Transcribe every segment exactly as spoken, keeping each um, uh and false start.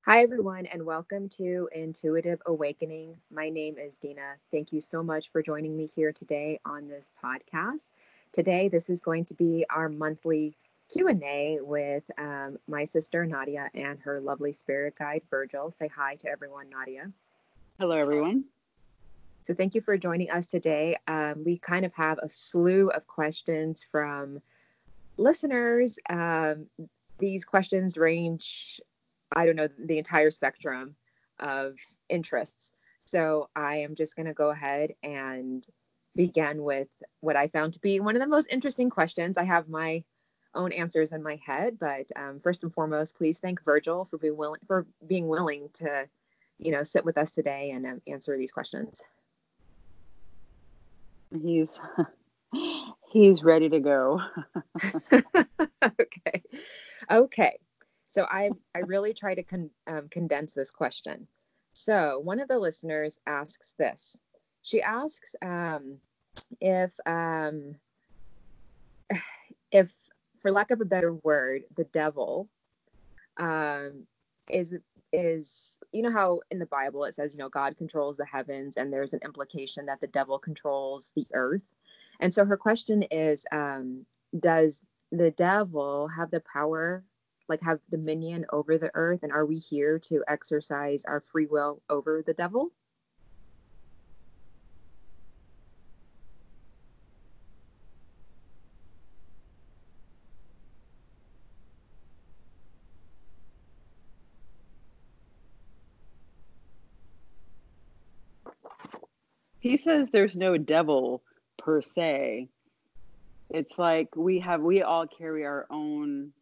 Hi, everyone, and welcome to Intuitive Awakening. My name is Dina. Thank you so much for joining me here today on this podcast. Today, this is going to be our monthly Q and A with um, my sister Nadia and her lovely spirit guide Virgil. Say hi to everyone, Nadia. Hello, everyone. So, thank you for joining us today. Um, we kind of have a slew of questions from listeners. Um, these questions range, I don't know, the entire spectrum of interests. So I am just going to go ahead and begin with what I found to be one of the most interesting questions. I have my own answers in my head, but um, first and foremost, please thank Virgil for being willing for being willing to, you know, sit with us today and um, answer these questions. He's he's ready to go. Okay. Okay. So I I really try to con, um, condense this question. So one of the listeners asks this. She asks um, if um, if, for lack of a better word, the devil um, is is you know how in the Bible it says, you know, God controls the heavens, and there's an implication that the devil controls the earth. And so her question is, um, does the devil have the power, like have dominion over the earth, and are we here to exercise our free will over the devil? He says there's no devil per se. It's like we have we all carry our own,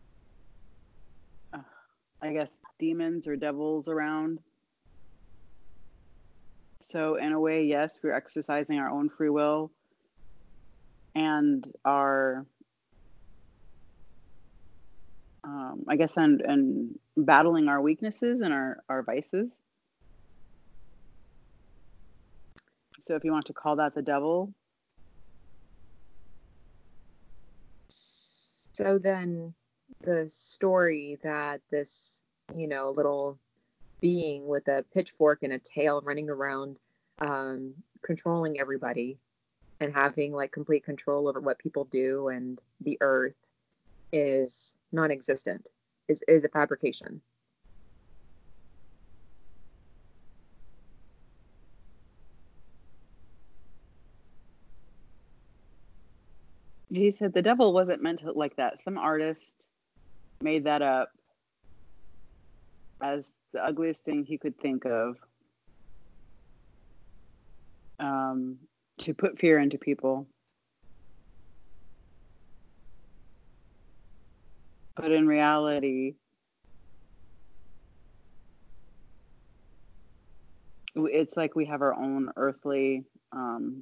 uh, I guess, demons or devils around. So in a way, yes, we're exercising our own free will and our, um, I guess, and and battling our weaknesses and our our vices. So if you want to call that the devil, So then the story that this, you know, little being with a pitchfork and a tail running around, um, controlling everybody and having like complete control over what people do and the earth is non-existent, is, is a fabrication. he said the devil wasn't meant to like that. Some artist made that up as the ugliest thing he could think of, um, to put fear into people. But in reality, it's like we have our own earthly. Um,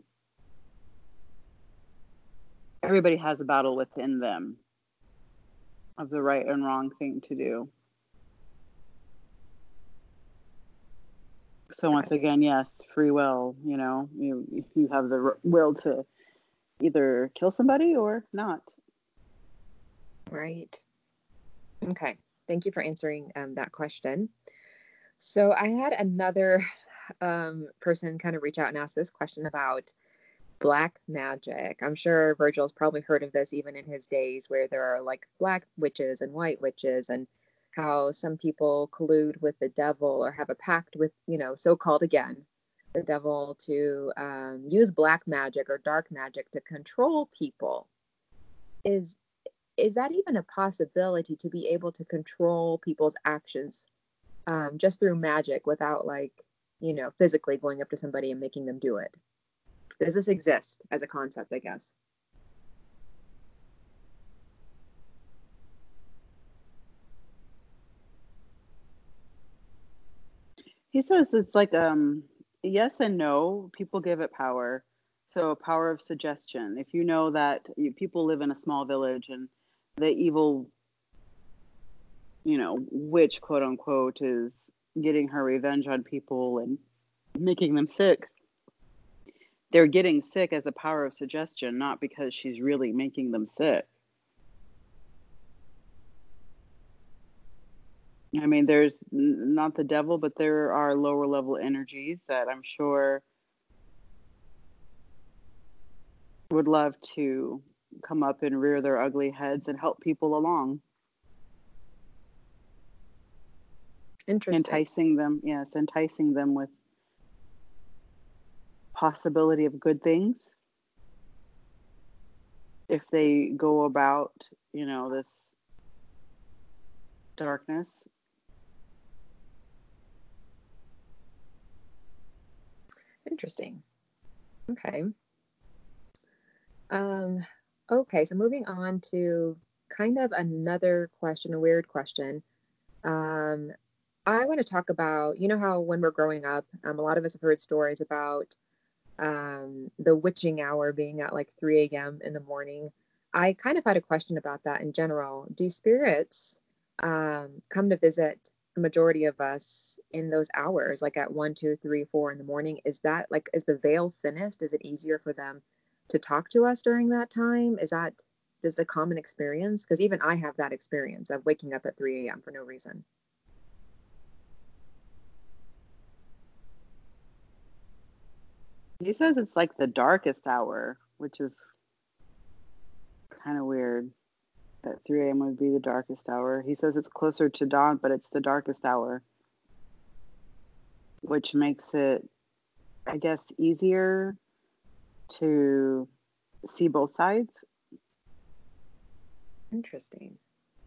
everybody has a battle within them of the right and wrong thing to do. So once Gotcha. again, yes, free will. You know, you you have the will to either kill somebody or not. Right. Okay. Thank you for answering um, that question. So I had another um, person kind of reach out and ask this question about black magic. I'm sure Virgil's probably heard of this even in his days, where there are like black witches and white witches, and how some people collude with the devil or have a pact with, you know, so called again, the devil to um, use black magic or dark magic to control people. Is is that even a possibility to be able to control people's actions um, just through magic without like, you know, physically going up to somebody and making them do it? Does this exist as a concept, I guess? He says it's like, um, yes and no. People give it power. So power of suggestion. If you know that you, people live in a small village and the evil, you know, witch, quote unquote, is getting her revenge on people and making them sick, they're getting sick as a power of suggestion, not because she's really making them sick. I mean, there's n- not the devil, but there are lower level energies that I'm sure would love to come up and rear their ugly heads and help people along, Interesting. enticing them. Yes, enticing them with possibility of good things if they go about, you know, this darkness. Interesting. Okay. Um, okay, so moving on to kind of another question, a weird question. Um, I want to talk about, you know, how when we're growing up, um, a lot of us have heard stories about um, the witching hour being at like three a m in the morning. I kind of had a question about that in general. Do spirits um, come to visit the majority of us in those hours, like at one, two, three, four in the morning? Is that like, is the veil thinnest? Is it easier for them to talk to us during that time? Is that just a common experience? Because even I have that experience of waking up at three a m for no reason. He says it's like the darkest hour, which is kind of weird. That three a m would be the darkest hour. He says it's closer to dawn, but it's the darkest hour, which makes it, I guess, easier to see both sides. Interesting.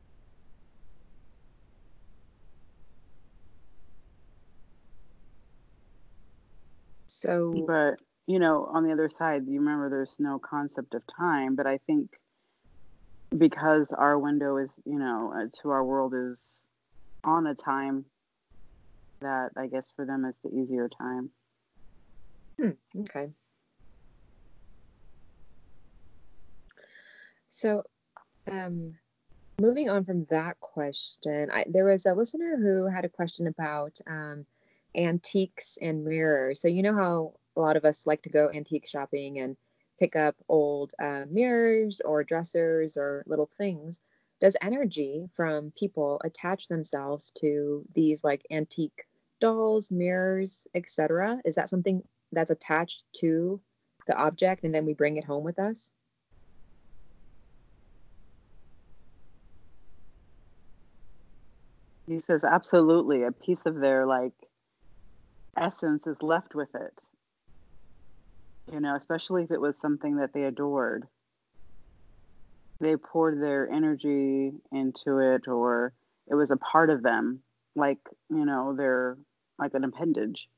So, But, you know, on the other side, you remember there's no concept of time, but I think because our window is, you know, uh, to our world is on a time that I guess for them is the easier time. hmm, okay. So, um, moving on from that question, I, there was a listener who had a question about um, antiques and mirrors. So, you know how a lot of us like to go antique shopping and pick up old uh, mirrors or dressers or little things. Does energy from people attach themselves to these like antique dolls, mirrors, et cetera? Is that something that's attached to the object and then we bring it home with us? He says absolutely a piece of their like essence is left with it, you know, especially if it was something that they adored. They poured their energy into it or it was a part of them, like, you know, they're like an appendage.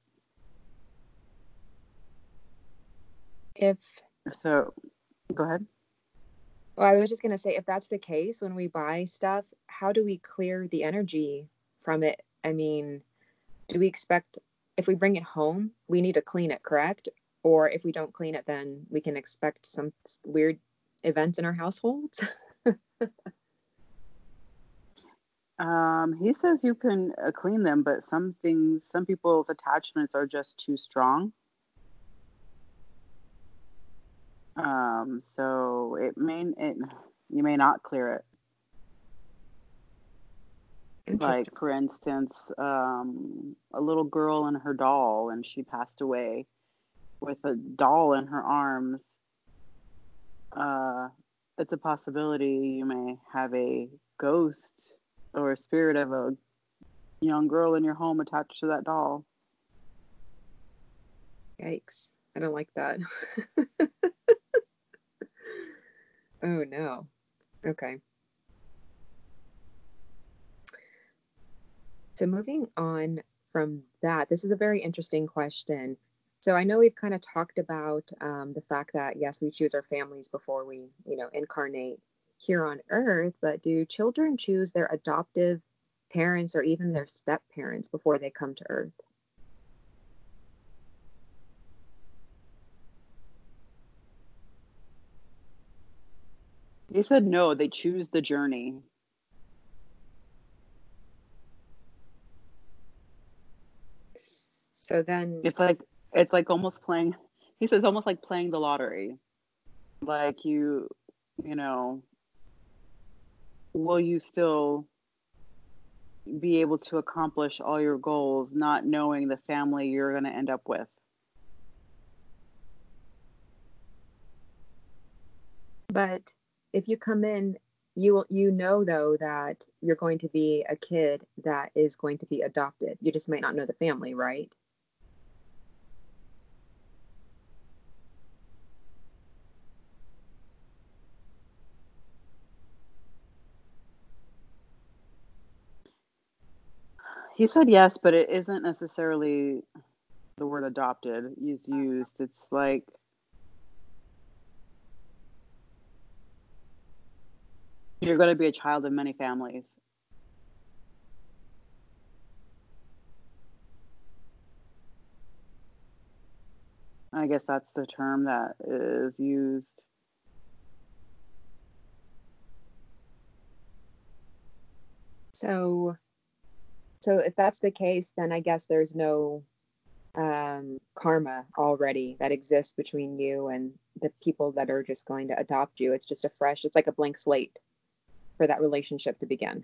If So go ahead. Well, I was just going to say, if that's the case, when we buy stuff, how do we clear the energy from it? I mean, do we expect if we bring it home, we need to clean it, correct? Or if we don't clean it, then we can expect some weird events in our households? Um, he says you can uh, clean them, but some things, some people's attachments are just too strong. Um, so it may, it, you may not clear it. Like Interesting. for instance, um, a little girl and her doll, and she passed away with a doll in her arms. Uh, it's a possibility you may have a ghost or a spirit of a young girl in your home attached to that doll. Yikes. I don't like that. Oh, no. Okay. So moving on from that, this is a very interesting question. So I know we've kind of talked about um, the fact that yes, we choose our families before we, you know, incarnate here on Earth. But do children choose their adoptive parents or even their step parents before they come to Earth? They said no, they choose the journey. So then, It's like it's like almost playing. He says almost like playing the lottery. Like you, you know, will you still be able to accomplish all your goals, not knowing the family you're going to end up with. But if you come in, you will you know though that you're going to be a kid that is going to be adopted. You just might not know the family, right? He said yes, but it isn't necessarily the word adopted is used. It's like you're going to be a child of many families. I guess that's the term that is used. So so if that's the case, then I guess there's no um, karma already that exists between you and the people that are just going to adopt you. It's just a fresh, it's like a blank slate for that relationship to begin.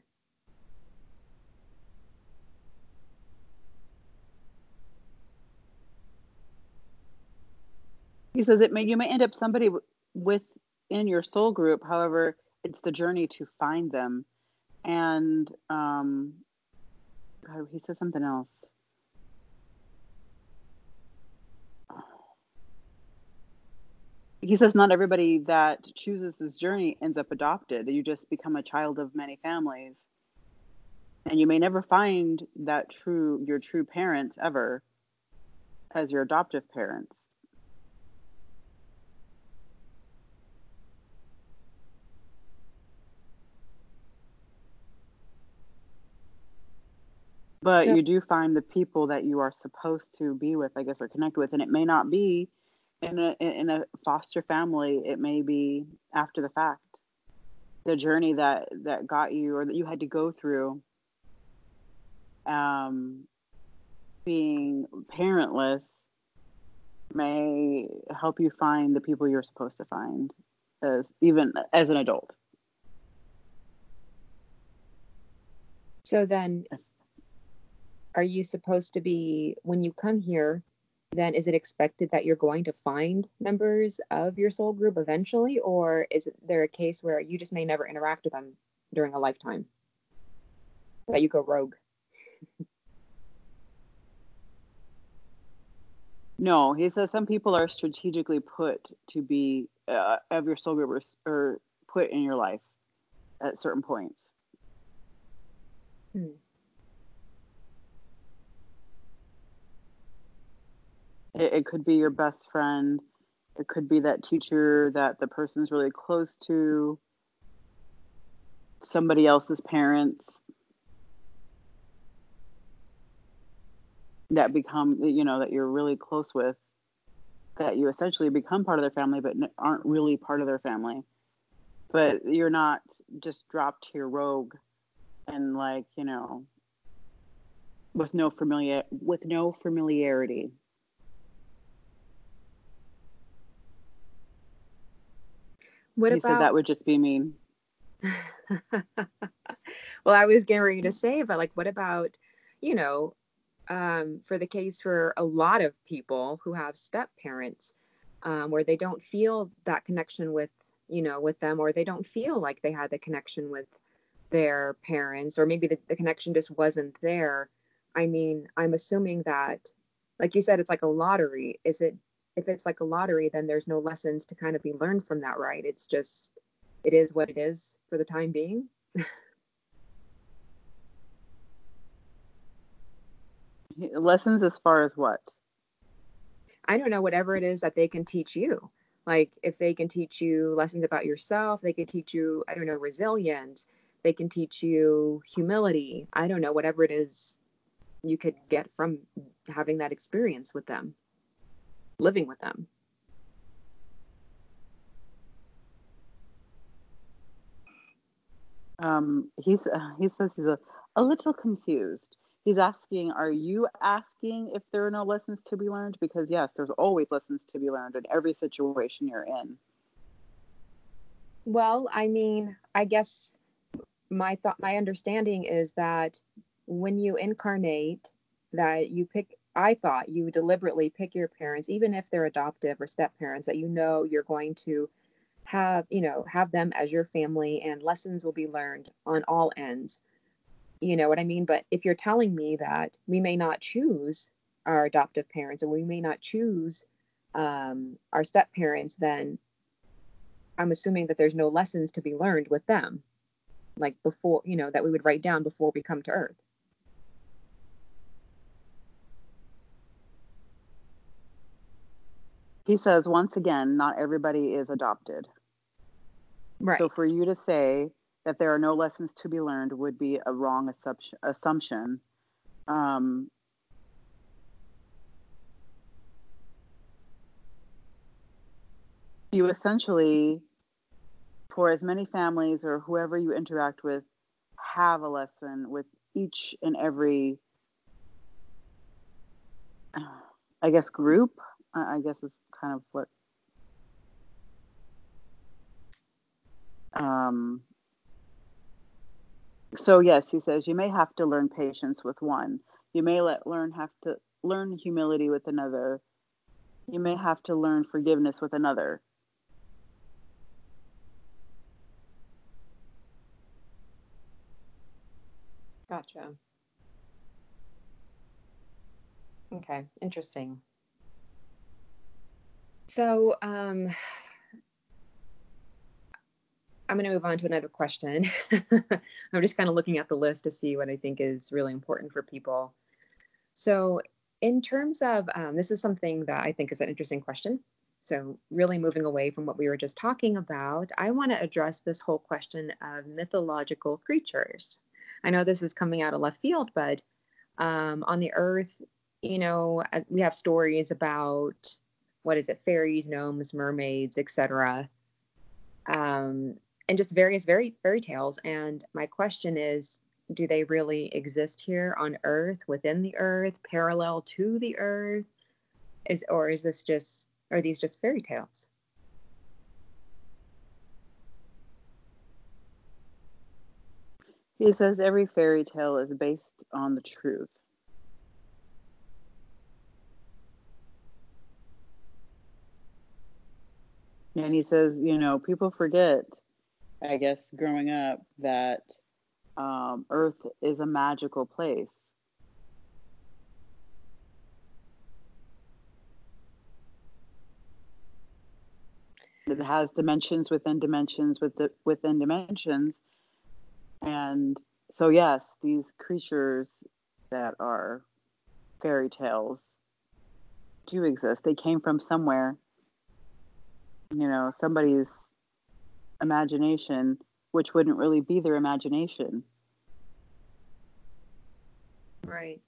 He says it may you may end up somebody within your soul group. However, it's the journey to find them. And um, God, he said something else. He says not everybody that chooses this journey ends up adopted. You just become a child of many families, and you may never find that true your true parents ever as your adoptive parents. But So, you do find the people that you are supposed to be with, I guess, or connect with, and it may not be in a in a foster family. It may be after the fact, the journey that that got you or that you had to go through, um, being parentless, may help you find the people you're supposed to find, as even as an adult. so then are you supposed to be, when you come here, then is it expected that you're going to find members of your soul group eventually? Or is there a case where you just may never interact with them during a lifetime, that you go rogue? No, he says some people are strategically put to be uh, of your soul group or, or put in your life at certain points. Hmm. It, it could be your best friend. It could be that teacher that the person's really close to, somebody else's parents that become, you know, that you're really close with, that you essentially become part of their family, but aren't really part of their family. But you're not just dropped here rogue and like, you know, with no familiar with no familiarity. What He said that about would just be mean. well, I was getting ready to say, but like, what about, you know, um, for the case for a lot of people who have step parents, um, where they don't feel that connection with, you know, with them, or they don't feel like they had the connection with their parents, or maybe the, the connection just wasn't there. I mean, I'm assuming that, like you said, it's like a lottery. Is it, if it's like a lottery, then there's no lessons to kind of be learned from that, right? It's just, it is what it is for the time being. Lessons as far as what? I don't know, whatever it is that they can teach you. Like if they can teach you lessons about yourself, they can teach you, I don't know, resilience, they can teach you humility. I don't know, whatever it is you could get from having that experience with them, living with them. Um, he's uh, he says he's a, a little confused. He's asking, are you asking if there are no lessons to be learned? Because yes, there's always lessons to be learned in every situation you're in. Well, I mean, I guess my thought, my understanding is that when you incarnate, that you pick, I thought you deliberately pick your parents, even if they're adoptive or step parents, that you know you're going to have, you know, have them as your family and lessons will be learned on all ends. You know what I mean? But if you're telling me that we may not choose our adoptive parents and we may not choose um, our step parents, then I'm assuming that there's no lessons to be learned with them, like before, you know, that we would write down before we come to Earth. He says, once again, not everybody is adopted. So Right. for you to say that there are no lessons to be learned would be a wrong assumption. assumption. Um, you essentially, for as many families or whoever you interact with, have a lesson with each and every, I guess, group. I guess is kind of what. Um, so yes, he says you may have to learn patience with one. You may let learn have to learn humility with another. You may have to learn forgiveness with another. Gotcha. Okay. Interesting. So, um, I'm going to move on to another question. I'm just kind of looking at the list to see what I think is really important for people. So, in terms of um, this is something that I think is an interesting question. So, really moving away from what we were just talking about, I want to address this whole question of mythological creatures. I know this is coming out of left field, but um, on the earth, you know, uh, we have stories about what is it, fairies, gnomes, mermaids, et cetera. Um, and just various very fairy tales. And my question is, do they really exist here on Earth, within the Earth, parallel to the Earth? Is or is this just are these just fairy tales? He says every fairy tale is based on the truth. And he says, you know, people forget, I guess, growing up that um, Earth is a magical place. It has dimensions within dimensions with the, within dimensions. And so, yes, these creatures that are fairy tales do exist. They came from somewhere, you know, somebody's imagination, which wouldn't really be their imagination. Right.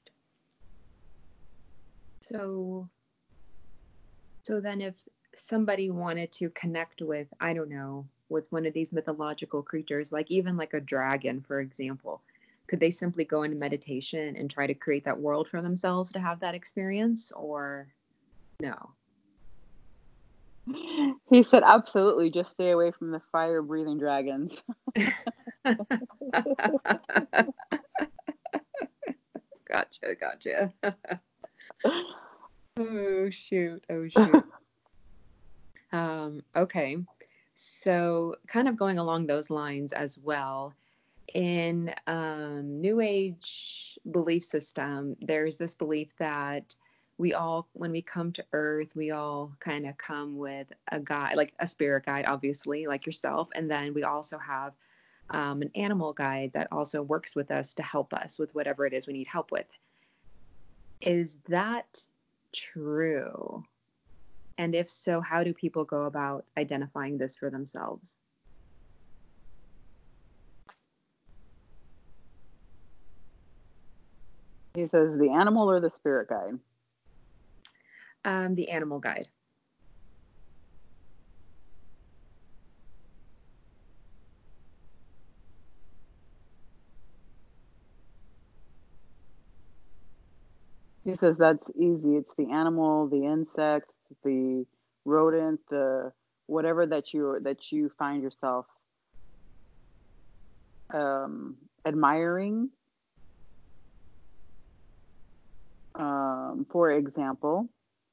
So so then if somebody wanted to connect with, I don't know, with one of these mythological creatures, like even like a dragon, for example, could they simply go into meditation and try to create that world for themselves to have that experience, or no? He said, absolutely, just stay away from the fire breathing dragons. Gotcha, gotcha. Oh shoot, oh shoot. Um, okay. So kind of going along those lines as well, in um, New Age belief system, there's this belief that we all, when we come to Earth, we all kind of come with a guide, like a spirit guide, obviously, like yourself, and then we also have um, an animal guide that also works with us to help us with whatever it is we need help with. Is that true? And if so, how do people go about identifying this for themselves? He says, the animal or the spirit guide. Um, the animal guide. He says that's easy. It's the animal, the insect, the rodent, the whatever that you that you find yourself um, admiring. For example,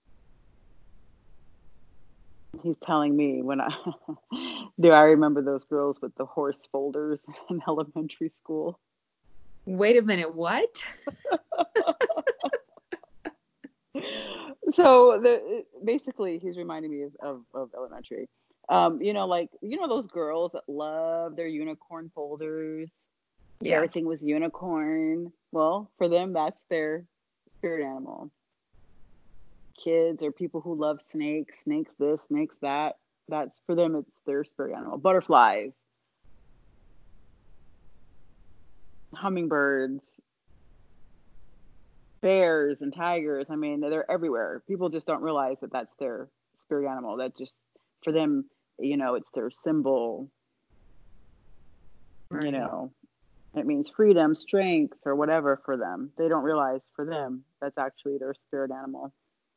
he's telling me when I do I remember those girls with the horse folders in elementary school. Wait a minute, what? So the basically he's reminding me of, of, of elementary. Um, you know, like you know those girls that love their unicorn folders. Yes. Everything was unicorn. Well, for them, that's their spirit animal. Kids or people who love snakes, snakes this, snakes that. That's for them, it's their spirit animal. Butterflies, hummingbirds, bears, and tigers. I mean, they're everywhere. People just don't realize that that's their spirit animal. That just, for them, you know, it's their symbol, you Right. know, it means freedom, strength, or whatever for them. They don't realize for them that's actually their spirit animal.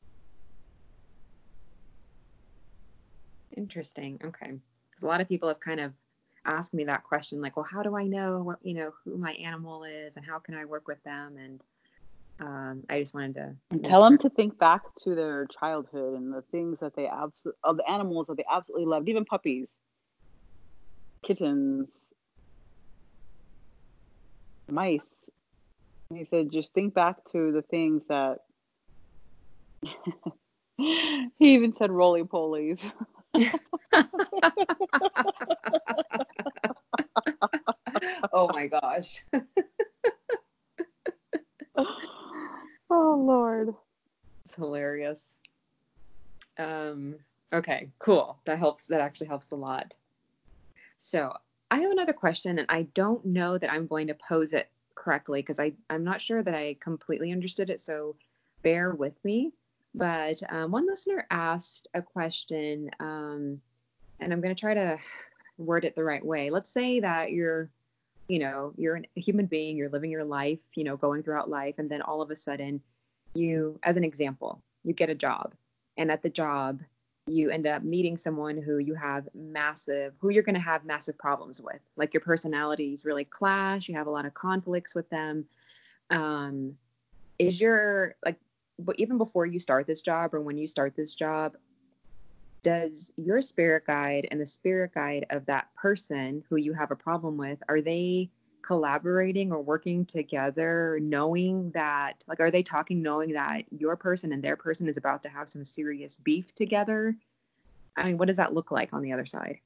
Interesting. Okay. Because a lot of people have kind of asked me that question, like, well, how do I know what, you know, who my animal is and how can I work with them? And um, I just wanted to And make tell them sure. to think back to their childhood and the things that they absolutely, of the animals that they absolutely loved, even puppies, kittens, mice. And he said, just think back to the things that he even said roly polies. Oh my gosh. Oh, Lord. It's hilarious. Um, okay, cool. That helps. That actually helps a lot. So I have another question, and I don't know that I'm going to pose it correctly because I I'm not sure that I completely understood it. So bear with me. But um, one listener asked a question, um, and I'm going to try to word it the right way. Let's say that you're, you know, you're a human being, you're living your life, you know, going throughout life, and then all of a sudden, you, as an example, you get a job, and at the job, you end up meeting someone who you have massive, who you're going to have massive problems with. Like your personalities really clash, you have a lot of conflicts with them. Um, is your, like, but even before you start this job or when you start this job, does your spirit guide and the spirit guide of that person who you have a problem with, are they collaborating or working together knowing that, like, are they talking knowing that your person and their person is about to have some serious beef together? I mean, what does that look like on the other side?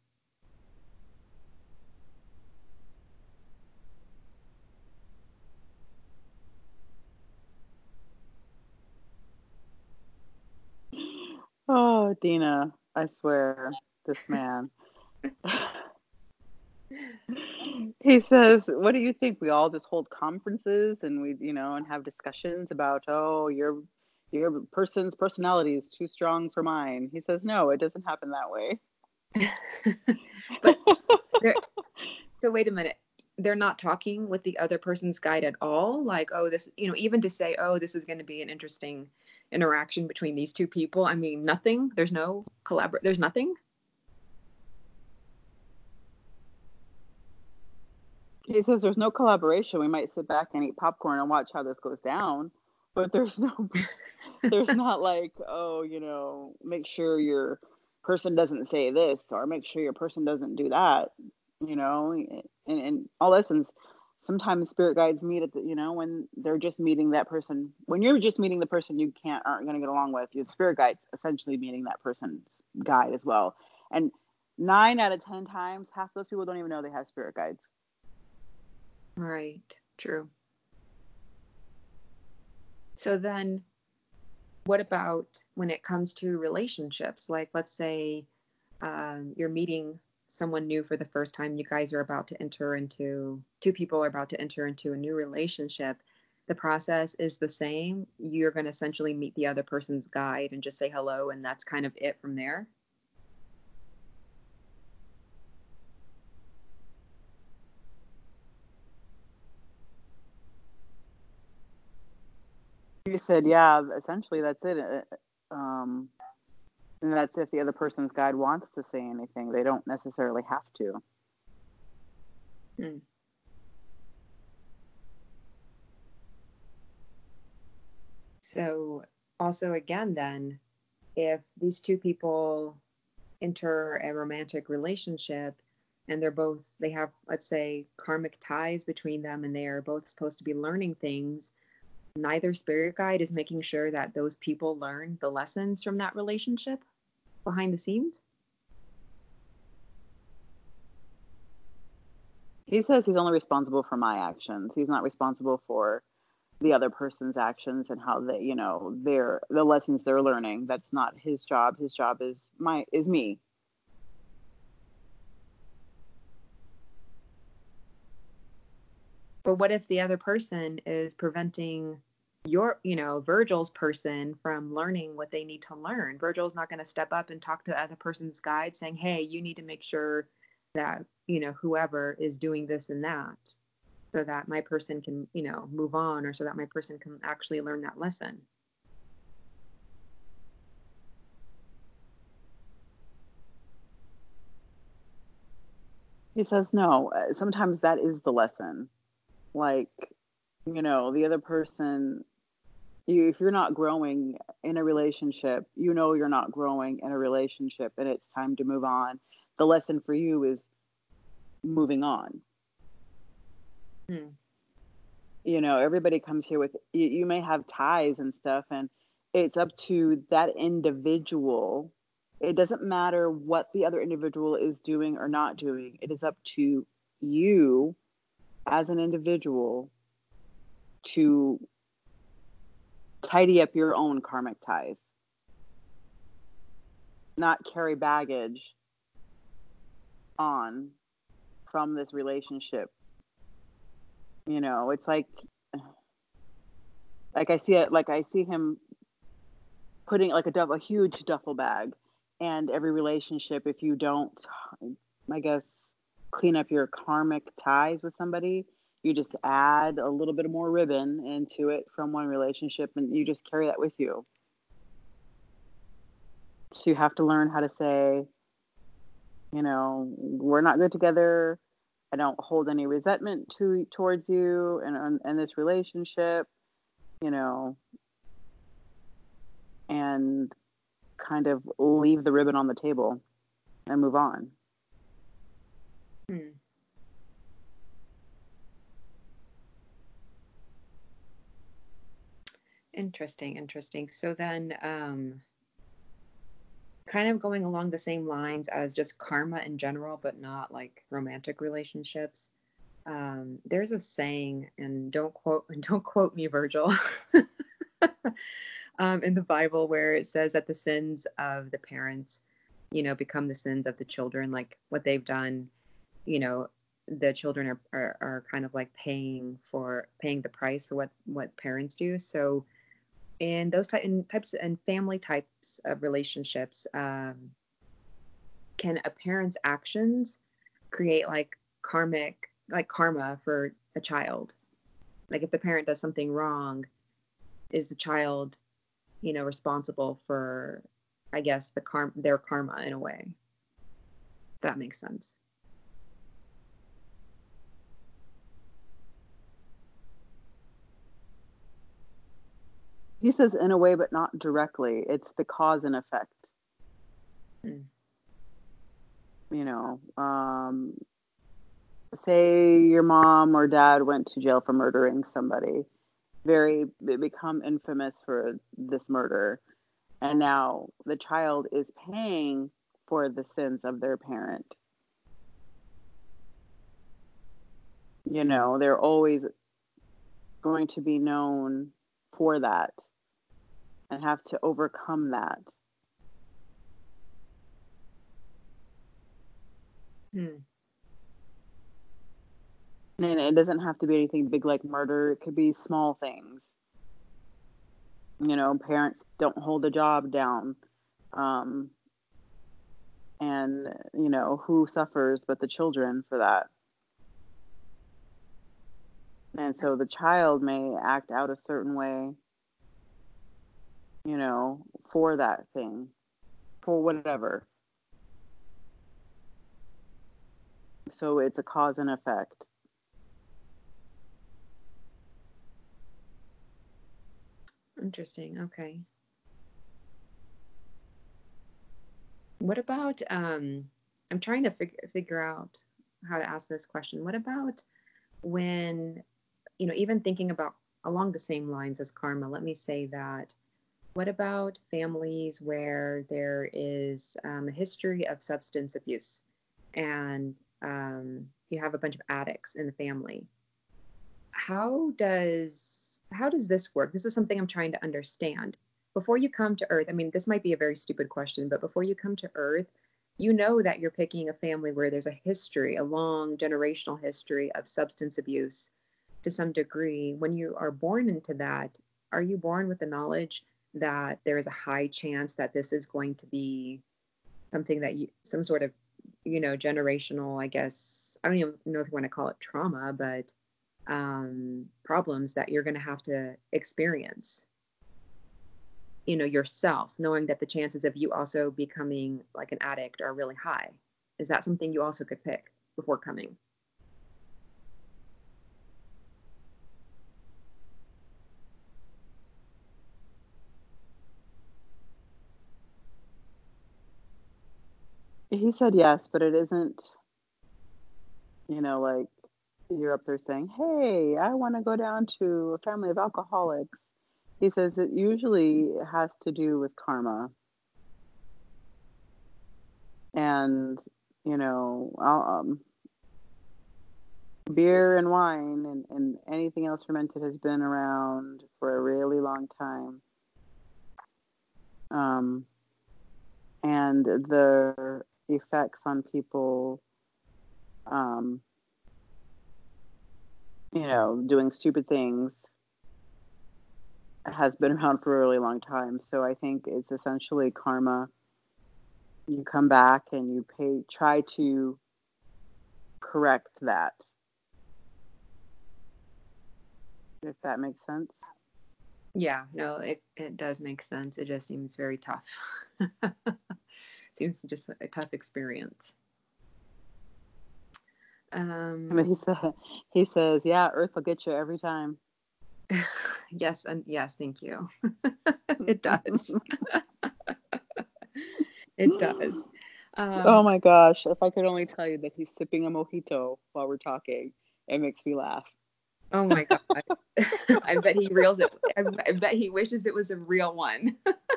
Oh, Dina, I swear, this man. He says, "What do you think? We all just hold conferences and we, you know, and have discussions about, oh, your your person's personality is too strong for mine." He says, "No, it doesn't happen that way." But there, so wait a minute. They're not talking with the other person's guide at all. Like, oh, this, you know, even to say, oh, this is going to be an interesting interaction between these two people. I mean, nothing. There's no collaborate. There's nothing. He says, "There's no collaboration. We might sit back and eat popcorn and watch how this goes down, but there's no there's not like, oh, you know, make sure your person doesn't say this or make sure your person doesn't do that, you know, and, and all essence, sometimes spirit guides meet at the, you know, when they're just meeting that person, when you're just meeting the person you can't, aren't going to get along with, your spirit guides essentially meeting that person's guide as well. And nine out of ten times, half those people don't even know they have spirit guides. Right. True. So then what about when it comes to relationships? Like, let's say um, you're meeting someone new for the first time. You guys are about to enter into, two people are about to enter into a new relationship. The process is the same. You're going to essentially meet the other person's guide and just say hello, and that's kind of it from there. You said, yeah, essentially that's it. Uh, Um, and that's if the other person's guide wants to say anything. They don't necessarily have to. Hmm. So also, again, then, if these two people enter a romantic relationship and they're both, they have, let's say, karmic ties between them and they are both supposed to be learning things, neither spirit guide is making sure that those people learn the lessons from that relationship behind the scenes. He says he's only responsible for my actions. He's not responsible for the other person's actions and how they, you know, their the lessons they're learning. That's not his job. His job is my is me. But what if the other person is preventing your, you know, Virgil's person from learning what they need to learn? Virgil's not going to step up and talk to the other person's guide saying, hey, you need to make sure that, you know, whoever is doing this and that so that my person can, you know, move on or so that my person can actually learn that lesson. He says no. uh, Sometimes that is the lesson. Like, you know, the other person, you, if you're not growing in a relationship, you know you're not growing in a relationship and it's time to move on. The lesson for you is moving on. Hmm. You know, everybody comes here with, you, you may have ties and stuff, and it's up to that individual. It doesn't matter what the other individual is doing or not doing. It is up to you as an individual to tidy up your own karmic ties, not carry baggage on from this relationship. You know, it's like like I see it like I see him putting like a duff, a huge duffel bag, and every relationship, if you don't, I guess, clean up your karmic ties with somebody, you just add a little bit more ribbon into it from one relationship, and you just carry that with you. So you have to learn how to say, you know, we're not good together. I don't hold any resentment to towards you and in this relationship, you know, and kind of leave the ribbon on the table and move on. Hmm. Interesting, interesting. So then, um, kind of going along the same lines as just karma in general, but not like romantic relationships. Um, there's a saying, and don't quote don't quote me, Virgil, um, in the Bible where it says that the sins of the parents, you know, become the sins of the children, like what they've done, you know, the children are, are, are kind of like paying for paying the price for what what parents do. So in those ty- in types and family types of relationships, um, can a parent's actions create like karmic like karma for a child? Like if the parent does something wrong, is the child, you know, responsible for, I guess, the karma, their karma in a way? If that makes sense. He says in a way, but not directly. It's the cause and effect. Mm. You know, um, say your mom or dad went to jail for murdering somebody. Very, they become infamous for this murder. And now the child is paying for the sins of their parent. You know, they're always going to be known for that and have to overcome that. Mm. And it doesn't have to be anything big like murder, it could be small things. You know, parents don't hold a job down. Um, and, you know, who suffers but the children for that? And so the child may act out a certain way, you know, for that thing, for whatever. So it's a cause and effect. Interesting. Okay. What about um I'm trying to fig- figure out how to ask this question. What about when, you know, even thinking about along the same lines as karma, let me say that what about families where there is um, a history of substance abuse and um, you have a bunch of addicts in the family? How does how does this work? This is something I'm trying to understand. Before you come to Earth, I mean, this might be a very stupid question, but before you come to Earth, you know that you're picking a family where there's a history, a long generational history of substance abuse to some degree. When you are born into that, are you born with the knowledge that there is a high chance that this is going to be something that you, some sort of, you know, generational, I guess, I don't even know if you want to call it trauma, but um, problems that you're going to have to experience, you know, yourself, knowing that the chances of you also becoming like an addict are really high? Is that something you also could pick before coming? He said yes, but it isn't, you know, like you're up there saying, "Hey, I want to go down to a family of alcoholics." He says it usually has to do with karma and, you know, um, beer and wine and, and anything else fermented has been around for a really long time. Um, and the effects on people, um, you know, doing stupid things has been around for a really long time. So I think it's essentially karma. You come back and you pay, try to correct that, if that makes sense. Yeah, no, it, it does make sense. It just seems very tough. Seems just a tough experience. I mean, Um, he said, he says, yeah, Earth will get you every time. yes, and yes, thank you. It does. It does. Oh Um, my gosh, if I could only tell you that he's sipping a mojito while we're talking, it makes me laugh. oh my God. I bet he reels it. I, I bet he wishes it was a real one.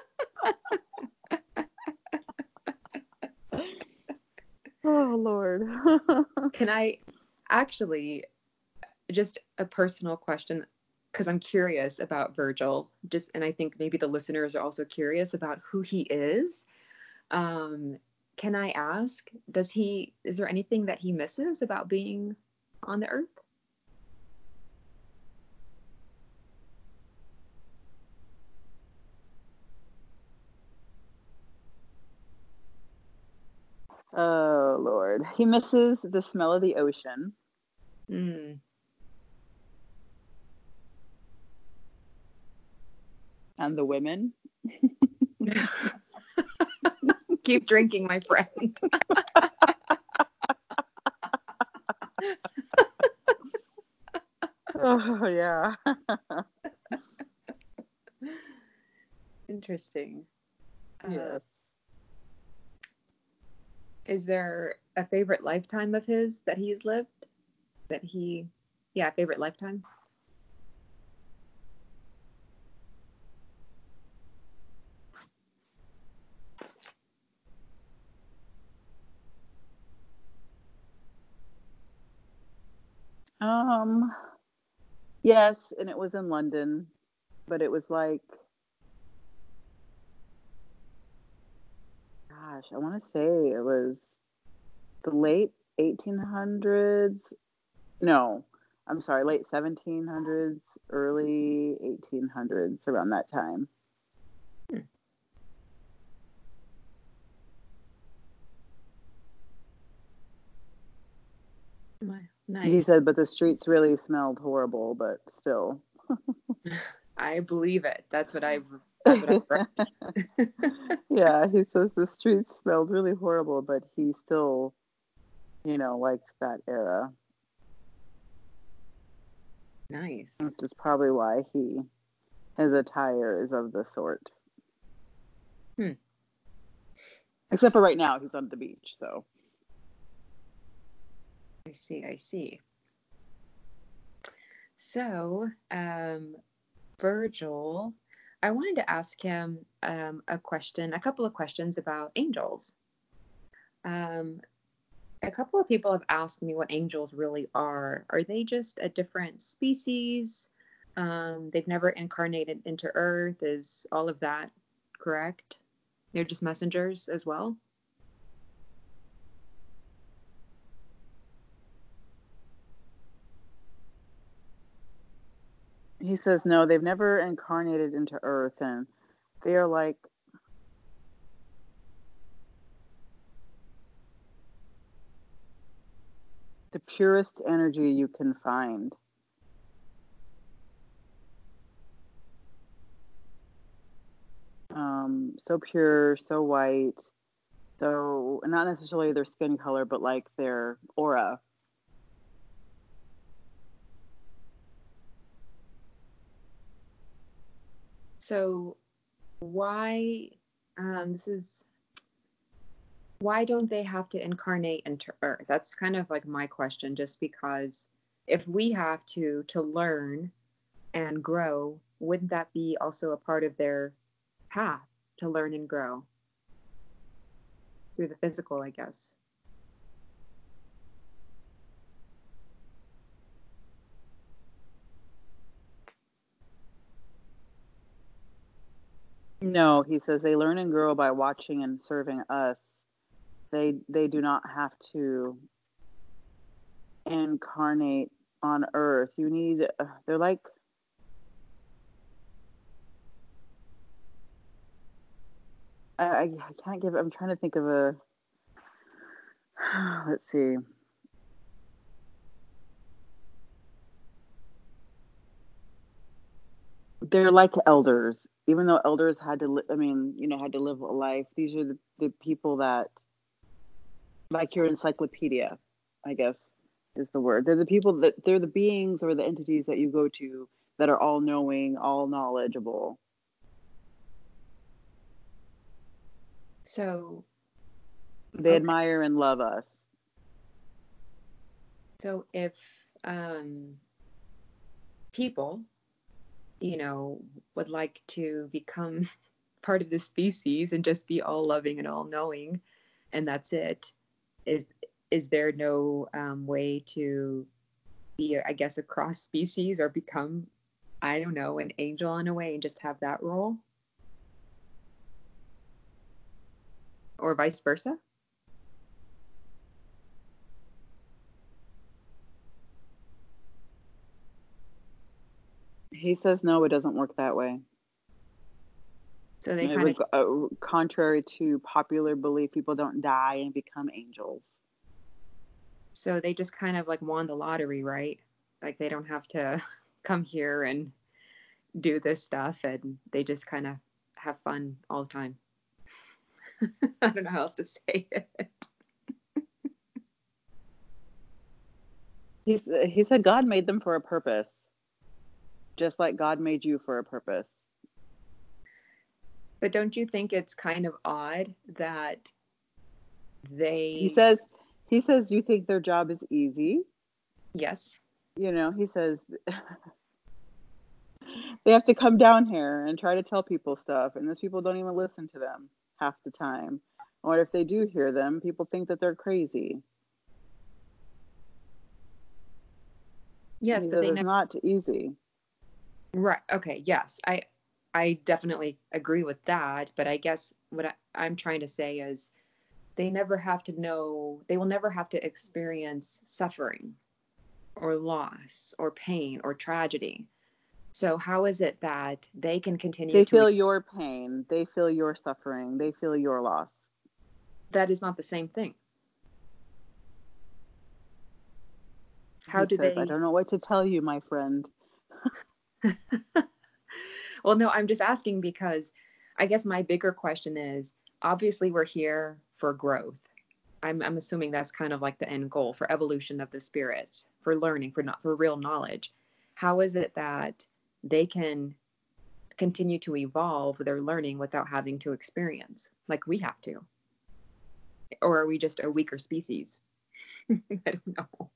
Oh Lord. Can I actually just a personal question because I'm curious about Virgil, just and I think maybe the listeners are also curious about who he is. Um, can I ask, does he is there anything that he misses about being on the earth? Oh Lord. He misses the smell of the ocean Mm. and the women. Keep drinking, my friend. Oh yeah. Interesting. Uh, Yes. is there a favorite lifetime of his that he's lived? That he, yeah, favorite lifetime? Um, yes, and it was in London, but it was like, gosh, I want to say it was the late eighteen hundreds. No, I'm sorry, late seventeen hundreds, early eighteen hundreds, around that time. Hmm. He Nice. said, but the streets really smelled horrible, but still. I believe it. That's what I've that's what I've read. Yeah, he says the streets smelled really horrible, but he still, you know, liked that era, Nice. which is probably why he his attire is of the sort. Hmm. Except for right now, he's on the beach. So I see, I see. So, um, Virgil, I wanted to ask him um, a question, a couple of questions about angels. Um, a couple of people have asked me what angels really are. Are they just a different species? Um, they've never incarnated into Earth. Is all of that correct? They're just messengers as well. he says no, they've never incarnated into Earth, and they are like the purest energy you can find. Um, so pure, so white, so not necessarily their skin color, but like their aura. So why um, this is why don't they have to incarnate into Earth? That's kind of like my question, just because if we have to to learn and grow, wouldn't that be also a part of their path to learn and grow through the physical, I guess? No, he says they learn and grow by watching and serving us. They they do not have to incarnate on Earth. You need. Uh, they're like. I, I can't give. I'm trying to think of a. Let's see. They're like elders, even though elders had to. Li- I mean, you know, had to live a life. These are the, the people that, like your encyclopedia, I guess, is the word. They're the people that they're the beings or the entities that you go to that are all knowing, all knowledgeable. So, They okay. admire and love us. So if um, people, you know, would like to become part of the species and just be all loving and all knowing, and that's it, is is there no um, way to be, I guess, a cross species or become, I don't know, an angel in a way and just have that role, or vice versa? He says no, it doesn't work that way. So they It kind of, would, uh, contrary to popular belief, people don't die and become angels. so they just kind of like won the lottery, right? Like they don't have to come here and do this stuff, and they just kind of have fun all the time. I don't know how else to say it. He's, he said God made them for a purpose, just like God made you for a purpose. But don't you think it's kind of odd that He they, says, he says, you think their job is easy? yes, You know, he says they have to come down here and try to tell people stuff, and those people don't even listen to them half the time. Or if they do hear them, people think that they're crazy. yes, He but says they it's never, not easy. right, okay, yes, I, I definitely agree with that, but I guess what I, I'm trying to say is they never have to know, they will never have to experience suffering or loss or pain or tragedy. So how is it that they can continue They to, feel your pain, they feel your suffering, they feel your loss. that is not the same thing. How He do says, I they, don't know what to tell you, my friend. well, no, I'm just asking because I guess my bigger question is, obviously we're here for growth. I'm, I'm assuming that's kind of like the end goal for evolution of the spirit, for learning, for not for real knowledge. How is it that they can continue to evolve their learning without having to experience like we have to? Or are we just a weaker species? I don't know.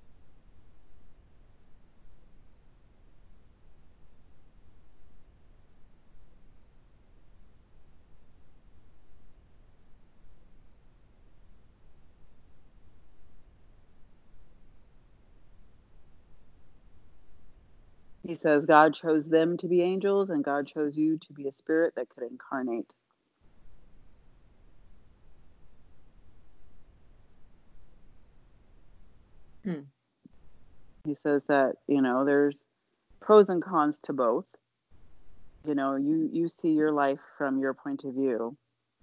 He says God chose them to be angels, and God chose you to be a spirit that could incarnate. Hmm. He says that, you know, there's pros and cons to both. You know, you you see your life from your point of view,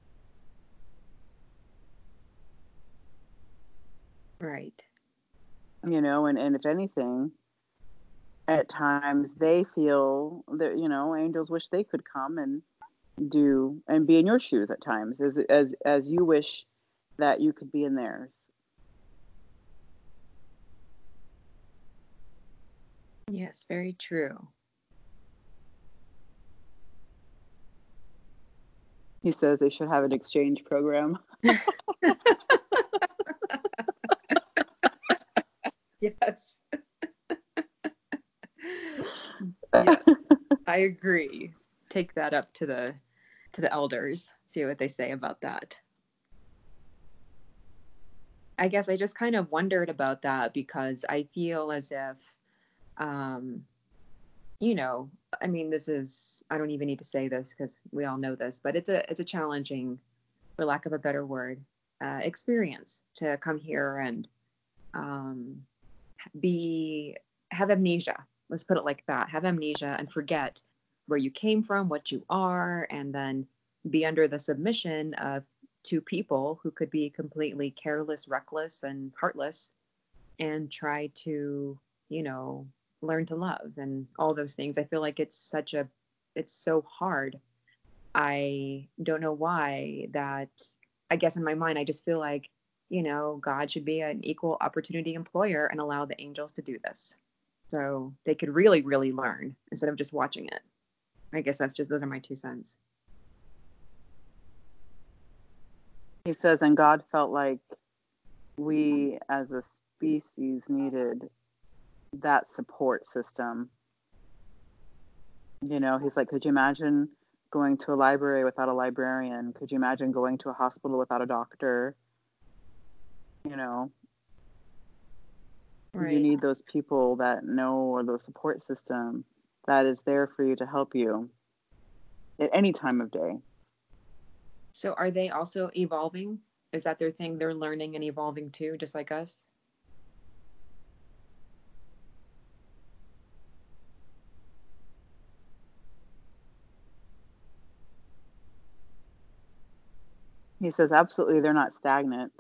Right. you know, and, and if anything, at times they feel that, you know, angels wish they could come and do and be in your shoes at times as as as you wish that you could be in theirs. Yes, very true. He says they should have an exchange program. Yes. Yes, I agree. Take that up to the to the elders. See what they say about that. I guess I just kind of wondered about that because I feel as if um you know, I mean this is I don't even need to say this cuz we all know this, but it's a it's a challenging, for lack of a better word, uh, experience to come here and um be have amnesia. Let's put it like that. Have amnesia and forget where you came from, what you are, and then be under the submission of two people who could be completely careless, reckless, and heartless, and try to, you know, learn to love and all those things. I feel like it's such a it's so hard. I don't know why that I guess in my mind I just feel like, you know, God should be an equal opportunity employer and allow the angels to do this. So they could really, really learn instead of just watching it. I guess that's just those are my two cents. He says, and God felt like we as a species needed that support system. You know, he's like, could you imagine going to a library without a librarian? Could you imagine going to a hospital without a doctor? You know, you Right. need those people that know, or those support system that is there for you to help you at any time of day. So are they also evolving? Is that their thing? They're learning and evolving too, just like us? He says, absolutely, they're not stagnant.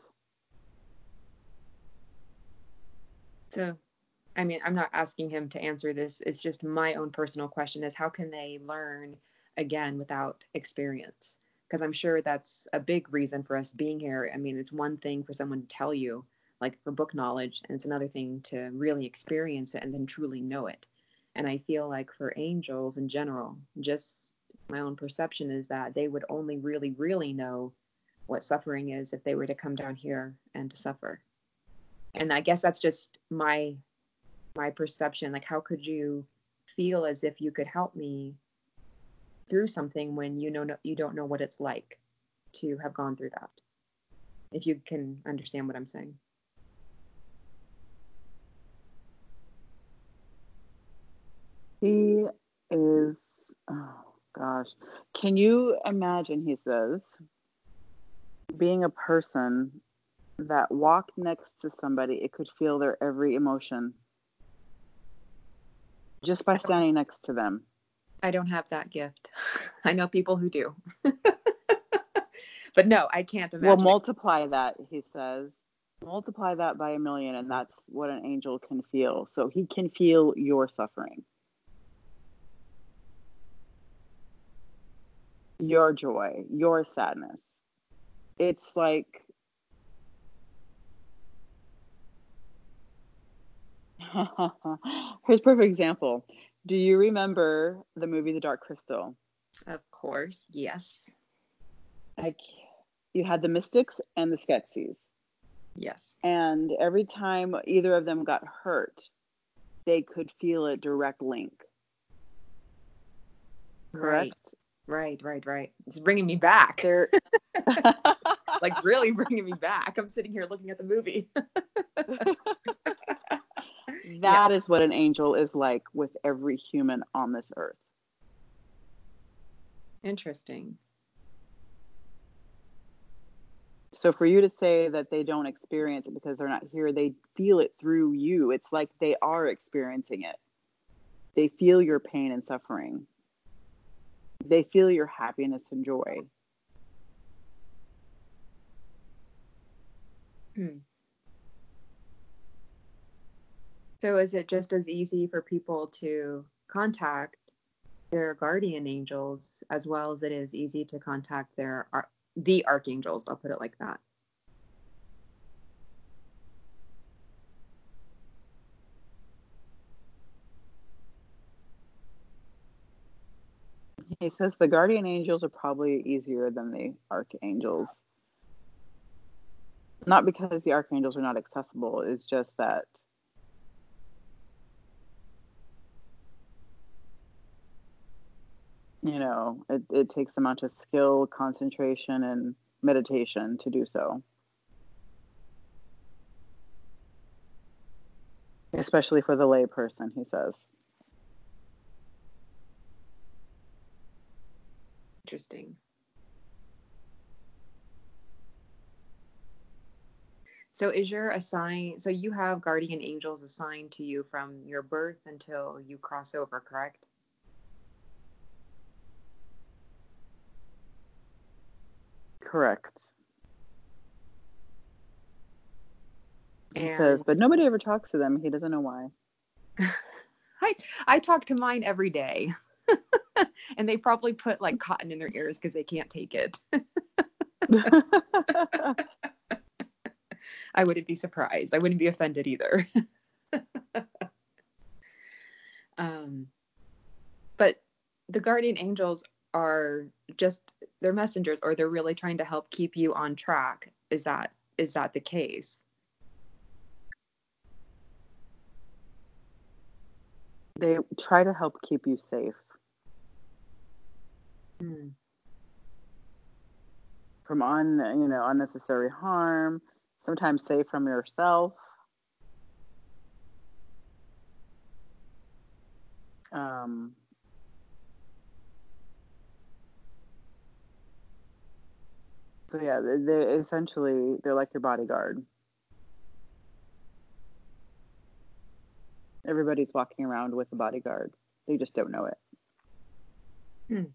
So I mean, I'm not asking him to answer this. It's just my own personal question is how can they learn again without experience? Because I'm sure that's a big reason for us being here. I mean, it's one thing for someone to tell you, like for book knowledge, and it's another thing to really experience it and then truly know it. And I feel like for angels in general, just my own perception is that they would only really, really know what suffering is if they were to come down here and to suffer. And I guess that's just my my perception. Like how could you feel as if you could help me through something when you know no, you don't know what it's like to have gone through that, if you can understand what I'm saying. He is, oh gosh. Can you imagine, he says, being a person that walked next to somebody, it could feel their every emotion just by I don't, standing next to them. I don't have that gift. I know people who do. But no, I can't Well, imagine it. multiply that, he says. Multiply that by a million, and that's what an angel can feel. So he can feel your suffering, your joy, your sadness. It's like, here's a perfect example. Do you remember the movie The Dark Crystal? Of course, yes. I You had the Mystics and the Skeksis. Yes. And every time either of them got hurt, they could feel a direct link. Right. Correct? Right, right, right. It's bringing me back. They're Like really bringing me back. I'm sitting here looking at the movie. that Yes. is what an angel is like with every human on this earth. Interesting. So for you to say that they don't experience it because they're not here, they feel it through you. It's like they are experiencing it. They feel your pain and suffering. They feel your happiness and joy. Hmm. So is it just as easy for people to contact their guardian angels as well as it is easy to contact their the archangels? I'll put it like that. He says the guardian angels are probably easier than the archangels. Not because the archangels are not accessible, it's just that you know, it, it takes a amount of skill, concentration, and meditation to do so. Especially for the lay person, he says. Interesting. So is your assign so you have guardian angels assigned to you from your birth until you cross over, correct? Correct. He says, And but nobody ever talks to them. He doesn't know why. I I talk to mine every day. And they probably put like cotton in their ears because they can't take it. I wouldn't be surprised. I wouldn't be offended either. um, but the guardian angels are just they're messengers, or they're really trying to help keep you on track. Is that is that the case? They try to help keep you safe Hmm. from un, you know, unnecessary harm, sometimes safe from yourself. Um, so yeah, they, they essentially they're like your bodyguard. Everybody's walking around with a bodyguard. They just don't know it. Hmm.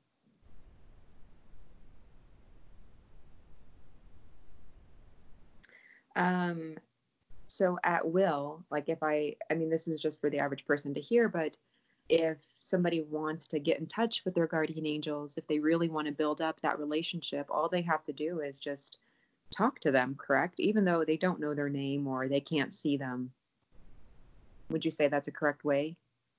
Um, so at will, like if I, I mean, this is just for the average person to hear, but if somebody wants to get in touch with their guardian angels, if they really want to build up that relationship, all they have to do is just talk to them, correct? Even though they don't know their name or they can't see them. Would you say that's a correct way?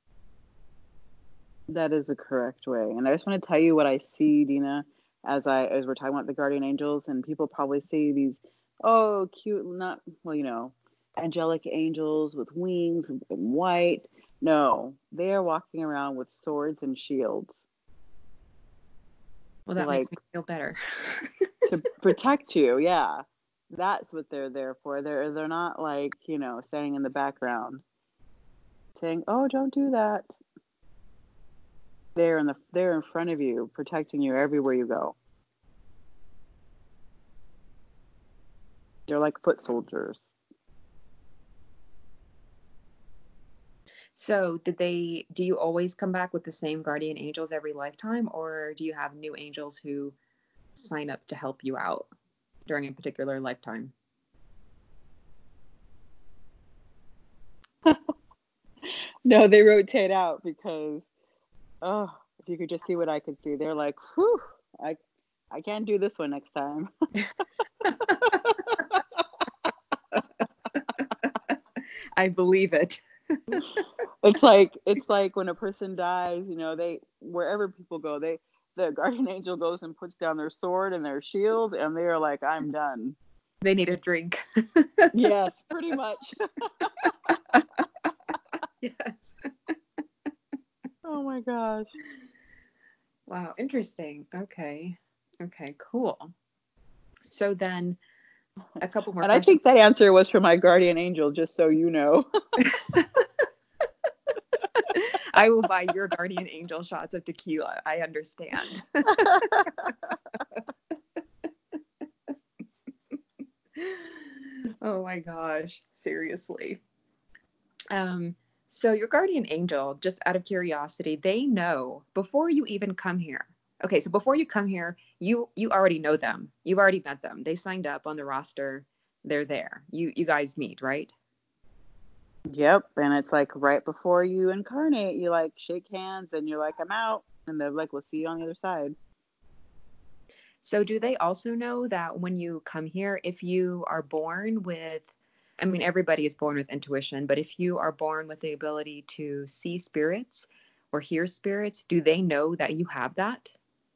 That is the correct way. And I just want to tell you what I see, Dina, as I as we're talking about the guardian angels, and people probably see these, oh, cute, not well, you know, angelic angels with wings and white. No, they are walking around with swords and shields Well, to that makes like me feel better. to protect you. Yeah. That's what they're there for. They're they're not like, you know, standing in the background saying, "Oh, don't do that." They're in the they're in front of you, protecting you everywhere you go. They're like foot soldiers. So, did they, do you always come back with the same guardian angels every lifetime, or do you have new angels who sign up to help you out during a particular lifetime? No, they rotate out because oh, if you could just see what I could see, they're like, whew, I I can't do this one next time. I believe it. It's like it's like when a person dies, you know, they wherever people go, they the guardian angel goes and puts down their sword and their shield, and they are like, I'm done. They need a drink. Yes, pretty much. Yes. Oh my gosh. Wow, interesting. Okay. Okay, cool. So then a couple more And I questions. think that answer was from my guardian angel, just so you know. I will buy your guardian angel shots of tequila. I understand. Oh my gosh, seriously. Um, so your guardian angel, just out of curiosity, they know before you even come here. Okay, so before you come here, you you already know them. You've already met them. They signed up on the roster. They're there. You you guys meet, right? Yep. And it's like right before you incarnate, you like shake hands and you're like, I'm out. And they're like, we'll see you on the other side. So do they also know that when you come here, if you are born with, I mean, everybody is born with intuition, but if you are born with the ability to see spirits or hear spirits, do they know that you have that?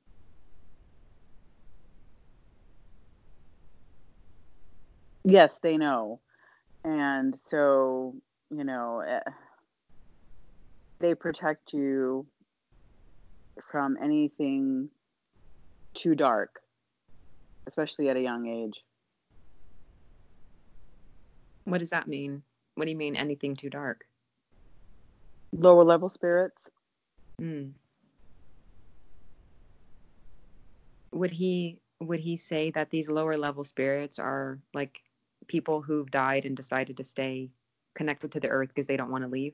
Yes, they know. And so, you know, eh, they protect you from anything too dark, especially at a young age. What does that mean? What do you mean anything too dark? Lower level spirits. Mm. Would he would he say that these lower level spirits are like people who've died and decided to stay connected to the earth because they don't want to leave?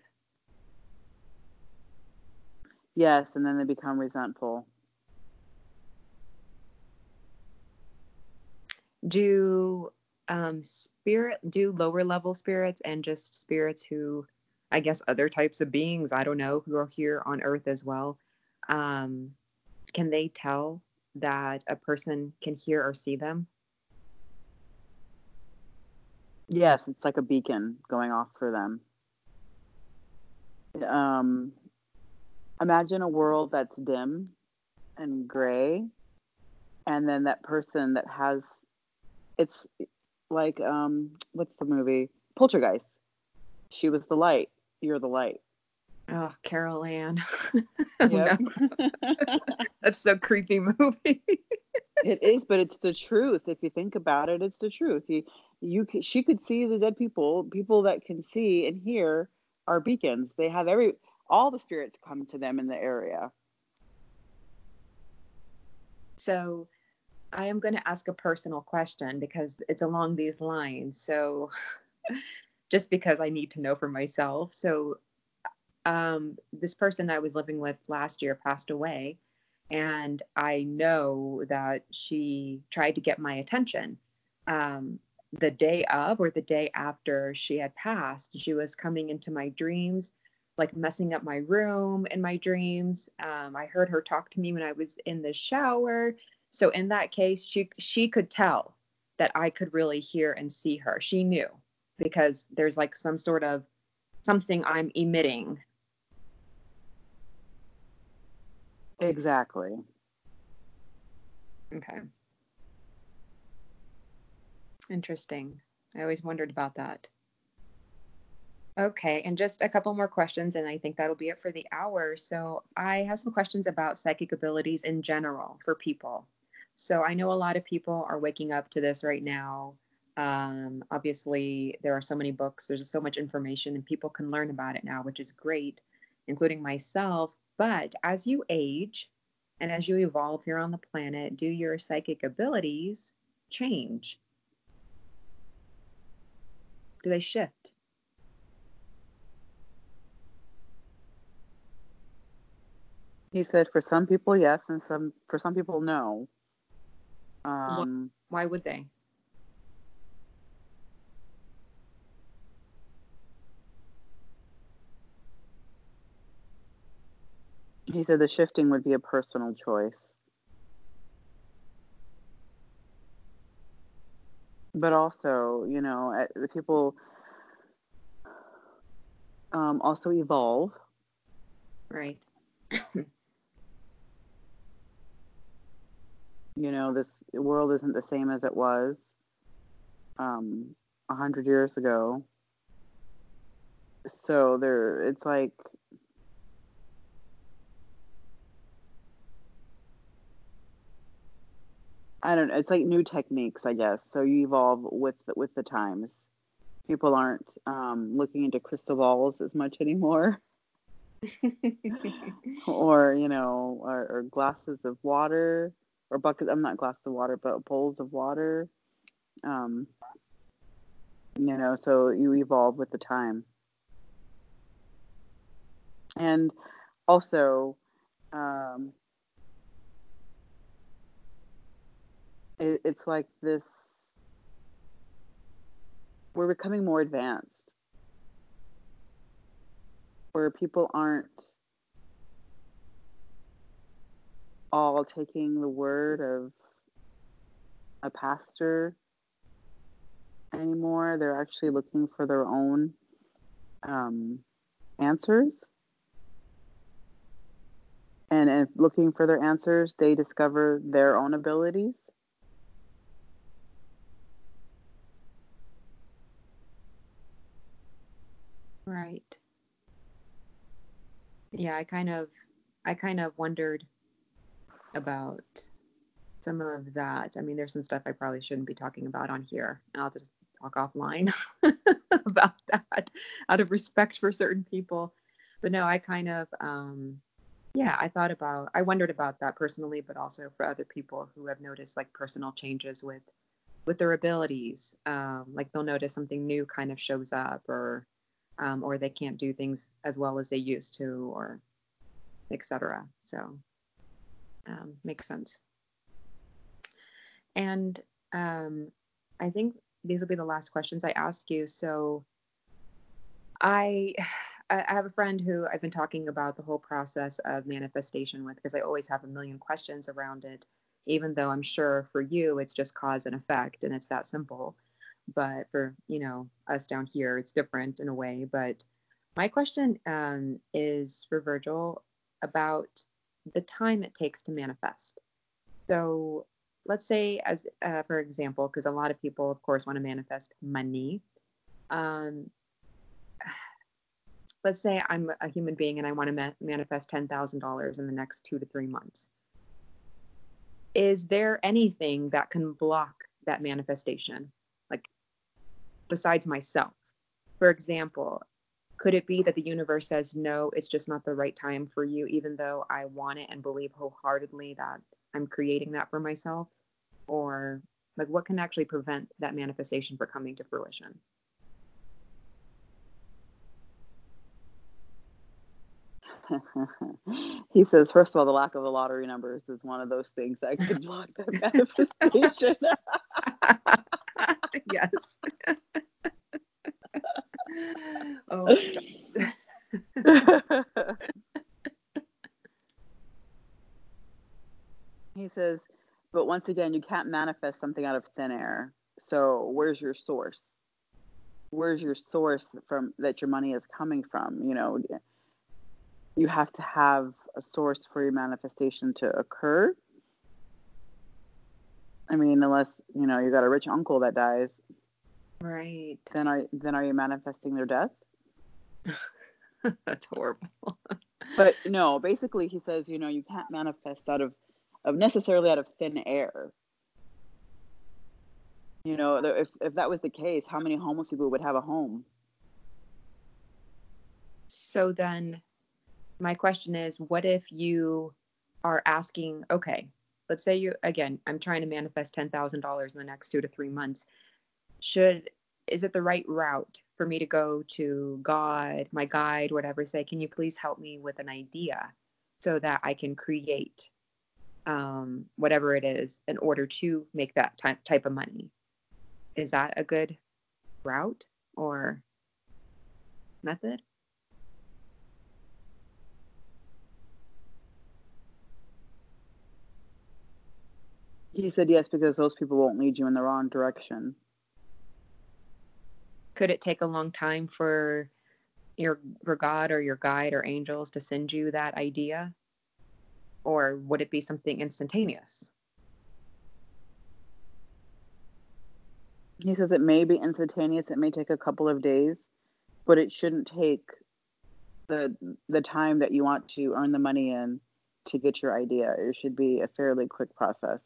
Yes, and then they become resentful. Do um spirit do lower level spirits and just spirits who, I guess, other types of beings, I don't know, who are here on earth as well, um can they tell that a person can hear or see them? Yes, it's like a beacon going off for them. Um, Imagine a world that's dim and gray, and then that person that has it's like um, what's the movie Poltergeist? She was the light. You're the light. Oh, Carol Ann. Oh Yep. no, that's so creepy movie. It is, but it's the truth. If you think about it, it's the truth. You, you, c- she could see the dead people. People that can see and hear are beacons. They have every all the spirits come to them in the area. So I am going to ask a personal question because it's along these lines. So just because I need to know for myself. So um, this person I was living with last year passed away, and I know that she tried to get my attention. Um, the day of or the day after she had passed, she was coming into my dreams, like messing up my room in my dreams. Um, I heard her talk to me when I was in the shower. So in that case, she she could tell that I could really hear and see her. She knew because there's like some sort of something I'm emitting. Exactly. Okay. Interesting. I always wondered about that. Okay, and just a couple more questions, and I think that'll be it for the hour. So, I have some questions about psychic abilities in general for people. So, I know a lot of people are waking up to this right now. Um, obviously, there are so many books, there's so much information, and people can learn about it now, which is great, including myself. But as you age and as you evolve here on the planet, do your psychic abilities change? Do they shift? He said for some people yes, and some for some people no. Why, Um, why would they? he said the shifting would be a personal choice, but also, you know, uh, the people um, also evolve. Right. know, this world isn't the same as it was um a hundred years ago. So there, it's like I don't know. It's like new techniques, I guess. So you evolve with the, with the times. People aren't um, looking into crystal balls as much anymore, or you know, or, or glasses of water, or buckets. I'm not glasses of water, but bowls of water. Um, you know, so you evolve with the time, and also, um, it, it's like this. We're becoming more advanced, where people aren't all taking the word of a pastor anymore. They're actually looking for their own um, answers. And if looking for their answers, they discover their own abilities. Right. Yeah, I kind of I kind of wondered about some of that. I mean, there's some stuff I probably shouldn't be talking about on here, and I'll just talk offline about that out of respect for certain people. But no, I kind of um yeah, I thought about I wondered about that personally, but also for other people who have noticed like personal changes with with their abilities. Um, like they'll notice something new kind of shows up, or um, or they can't do things as well as they used to, or et cetera. So um, makes sense. And um, I think these will be the last questions I ask you. So I I have a friend who I've been talking about the whole process of manifestation with because I always have a million questions around it, even though I'm sure for you it's just cause and effect and it's that simple. But for, you know, us down here, it's different in a way. But my question um, is for Virgil about the time it takes to manifest. So let's say, as uh, for example, because a lot of people, of course, want to manifest money. Um, let's say I'm a human being and I want to ma- manifest ten thousand dollars in the next two to three months. Is there anything that can block that manifestation, like besides myself? For example, could it be that the universe says, no, it's just not the right time for you, even though I want it and believe wholeheartedly that I'm creating that for myself? Or like what can actually prevent that manifestation from coming to fruition? He says, first of all, the lack of the lottery numbers is one of those things that could block that manifestation. Yes. Oh, He says, but once again, you can't manifest something out of thin air. So where's your source? Where's your source from that your money is coming from? You know, you have to have a source for your manifestation to occur. I mean, unless, you know, you got a rich uncle that dies, right. then are then are you manifesting their death? That's horrible. But no, basically he says, you know, you can't manifest out of of necessarily out of thin air. You know, if if that was the case, how many homeless people would have a home? So then my question is, what if you are asking, okay, let's say you, again, I'm trying to manifest ten thousand dollars in the next two to three months. Should, is it the right route for me to go to God, my guide, whatever, say, can you please help me with an idea so that I can create um, whatever it is in order to make that type, type of money? Is that a good route or method? He said yes, because those people won't lead you in the wrong direction. Could it take a long time for your for God or your guide or angels to send you that idea? Or would it be something instantaneous? He says it may be instantaneous, it may take a couple of days, but it shouldn't take the the time that you want to earn the money in to get your idea. It should be a fairly quick process.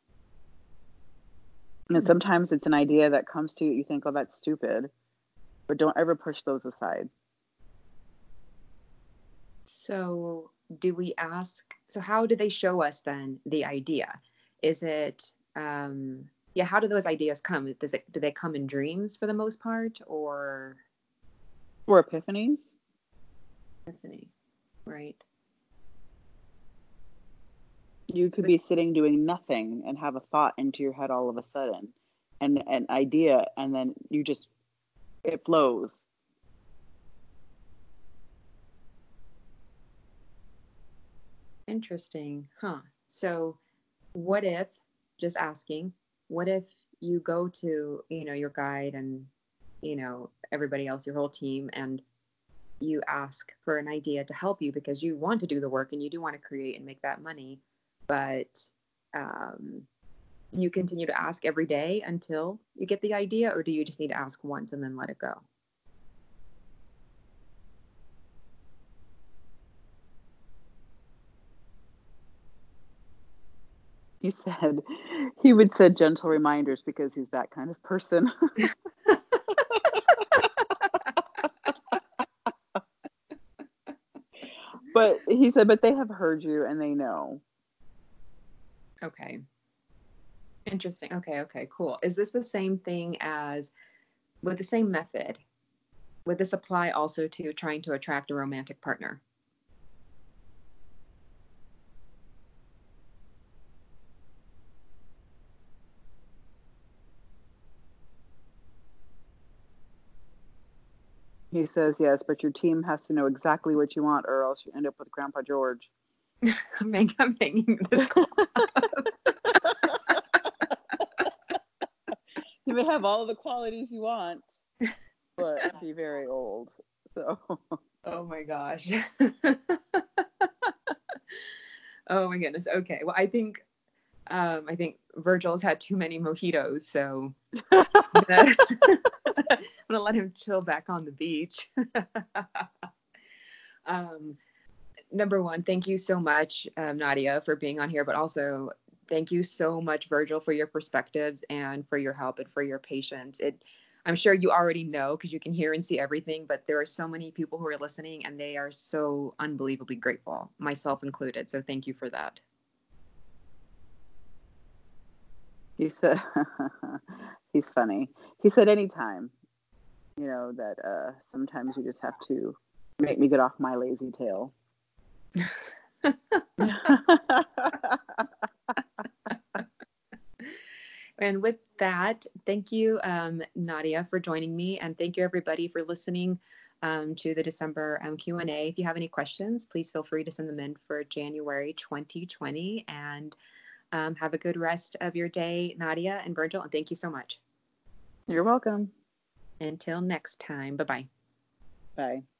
And Hmm. sometimes it's an idea that comes to you, you think, oh, that's stupid, but don't ever push those aside. So, do we ask? So, how do they show us then the idea? Is it, um, yeah, how do those ideas come? Does it, do they come in dreams for the most part or For epiphanies, epiphany? Right. you could But be sitting doing nothing and have a thought into your head all of a sudden, and an idea, and then you just, it flows. interesting, huh? So, what if, just asking, what if you go to, you know, your guide and, you know, everybody else, your whole team, and you ask for an idea to help you because you want to do the work and you do want to create and make that money, but um, you continue to ask every day until you get the idea, or do you just need to ask once and then let it go? He said he would set gentle reminders because he's that kind of person. But he said, but they have heard you and they know. Okay, interesting. Okay, okay, cool. Is this the same thing as with the same method? Would this apply also to trying to attract a romantic partner? He says, yes, but your team has to know exactly what you want, or else you end up with Grandpa George. I'm hanging this call. You may have all the qualities you want, but be very old. So Oh my gosh. Oh my goodness. Okay. Well, I think um, I think Virgil's had too many mojitos, so I'm gonna, I'm gonna let him chill back on the beach. um, Number one, thank you so much, um, Nadia, for being on here, but also thank you so much, Virgil, for your perspectives and for your help and for your patience. It, I'm sure you already know because you can hear and see everything, but there are so many people who are listening and they are so unbelievably grateful, myself included. So thank you for that. he said, he's funny. He said, anytime, you know, that uh, sometimes you just have to make me get off my lazy tail. And with that, thank you, um, Nadia, for joining me, and thank you everybody for listening um, to the December um, Q and A. If you have any questions, please feel free to send them in for January twenty twenty. And um, have a good rest of your day, Nadia and Virgil, and thank you so much. You're welcome. Until next time, bye bye. Bye.